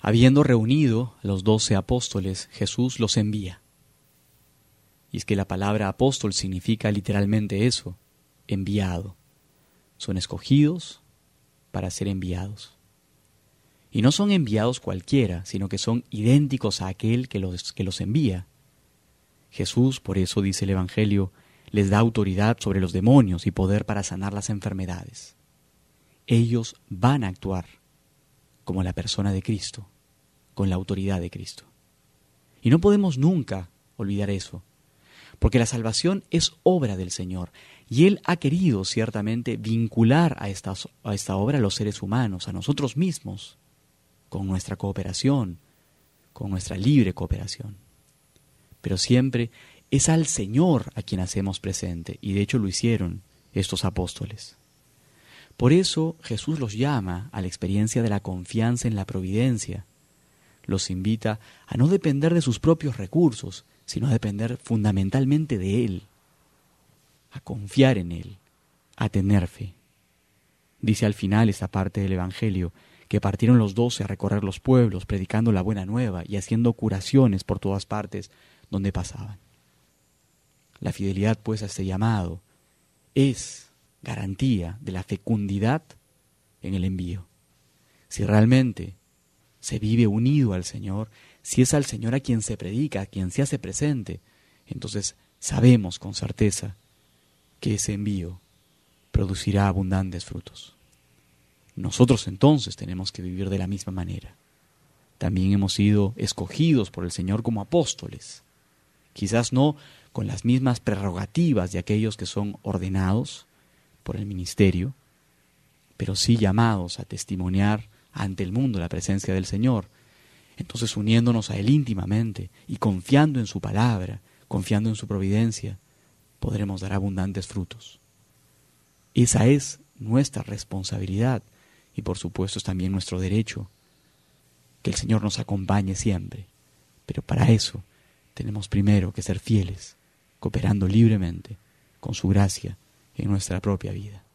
Habiendo reunido a los 12 apóstoles, Jesús los envía. Y es que la palabra apóstol significa literalmente eso, enviado. Son escogidos para ser enviados. Y no son enviados cualquiera, sino que son idénticos a aquel que los envía. Jesús, por eso dice el Evangelio, les da autoridad sobre los demonios y poder para sanar las enfermedades. Ellos van a actuar como la persona de Cristo, con la autoridad de Cristo. Y no podemos nunca olvidar eso, porque la salvación es obra del Señor, y Él ha querido ciertamente vincular a esta obra a los seres humanos, a nosotros mismos, con nuestra cooperación, con nuestra libre cooperación. Pero siempre es al Señor a quien hacemos presente, y de hecho lo hicieron estos apóstoles. Por eso Jesús los llama a la experiencia de la confianza en la providencia. Los invita a no depender de sus propios recursos, sino a depender fundamentalmente de Él, a confiar en Él, a tener fe. Dice al final esta parte del Evangelio que partieron los 12 a recorrer los pueblos, predicando la buena nueva y haciendo curaciones por todas partes donde pasaban. La fidelidad, pues, a este llamado es garantía de la fecundidad en el envío. Si realmente se vive unido al Señor, si es al Señor a quien se predica, a quien se hace presente, entonces sabemos con certeza que ese envío producirá abundantes frutos. Nosotros entonces tenemos que vivir de la misma manera. También hemos sido escogidos por el Señor como apóstoles, quizás no con las mismas prerrogativas de aquellos que son ordenados por el ministerio, pero sí llamados a testimoniar ante el mundo la presencia del Señor. Entonces, uniéndonos a Él íntimamente y confiando en su palabra, confiando en su providencia, podremos dar abundantes frutos. Esa es nuestra responsabilidad y por supuesto es también nuestro derecho, que el Señor nos acompañe siempre. Pero para eso tenemos primero que ser fieles, cooperando libremente con su gracia en nuestra propia vida.